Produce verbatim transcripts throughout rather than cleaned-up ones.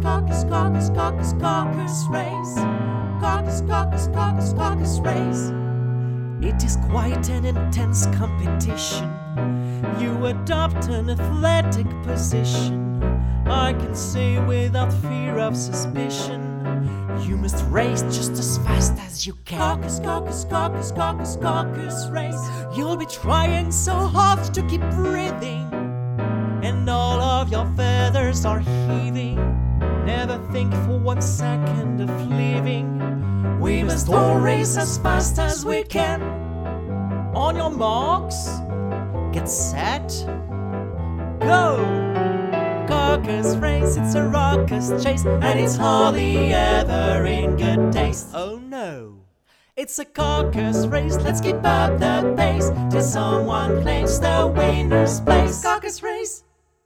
caucus, caucus, caucus, caucus race. Caucus, caucus, caucus, caucus race. It is quite an intense competition. You adopt an athletic position. I can say without fear of suspicion, you must race just as fast as you can. Caucus, caucus, caucus, caucus, caucus race. You'll be trying so hard to keep breathing, and all of your feathers are heaving. Never think for one second of leaving. We must all race as fast as we can. On your marks, get set, go! Caucus race, it's a raucous chase, and it's hardly ever in good taste. Oh no, it's a caucus race, let's keep up the pace till someone claims the winner's place. Caucus race.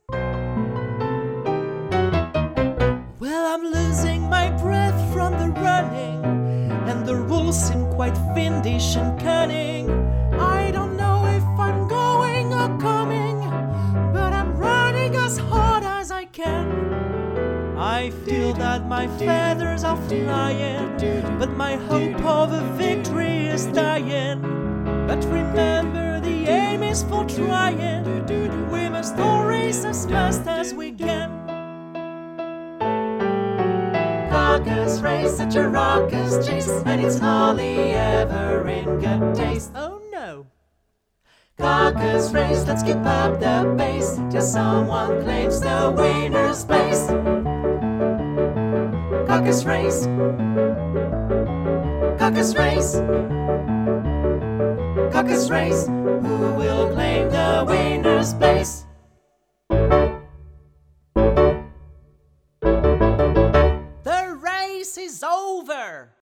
Well, I'm losing my breath from the running, and the rules seem quite fiendish and cunning. I don't know if I'm going or coming, but I'm running as hard as I can. I feel that my feathers are flying, but my hope of a victory is dying. But remember, the aim is for trying. We must all race as fast as we can. Caucus race, such a raucous chase, and it's hardly ever in good taste. Oh no! Caucus race, let's keep up the pace till someone claims the winner's place. Caucus race. Caucus race. Caucus race. Who will claim the winner's place? The race is over!